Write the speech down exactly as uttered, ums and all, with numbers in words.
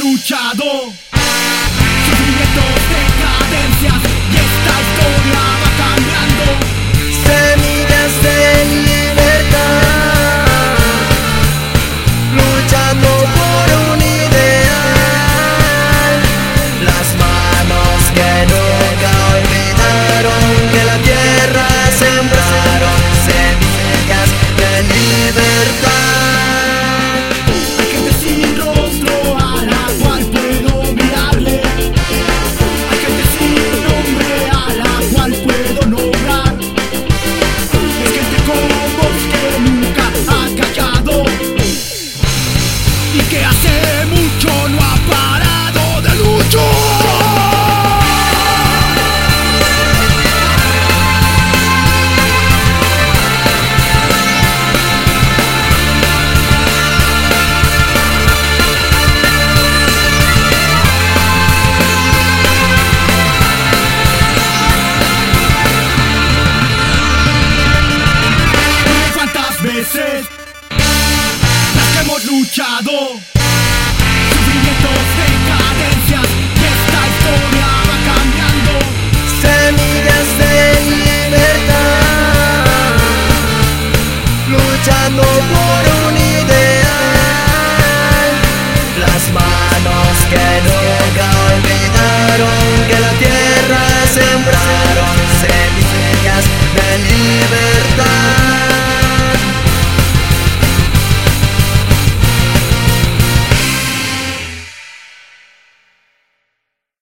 luchado, sufrimientos, decadencias, y esta historia va cambiando. Semillas de libertad, luchando por un ideal. Las manos que nunca olvidaron que la tierra sembraron semillas de libertad. Hay gente sin rostro a la cual puedo mirarle. Hay gente sin nombre a la cual puedo nombrar. Es gente como vos que nunca ha callado y que hace mucho no ha parado de luchar. Veces las que hemos luchado, sufrimientos, decadencias, y esta historia va cambiando. Semillas de libertad, luchando por un ideal. Las manos que nunca olvidaron que la tierra sembraron semillas de libertad.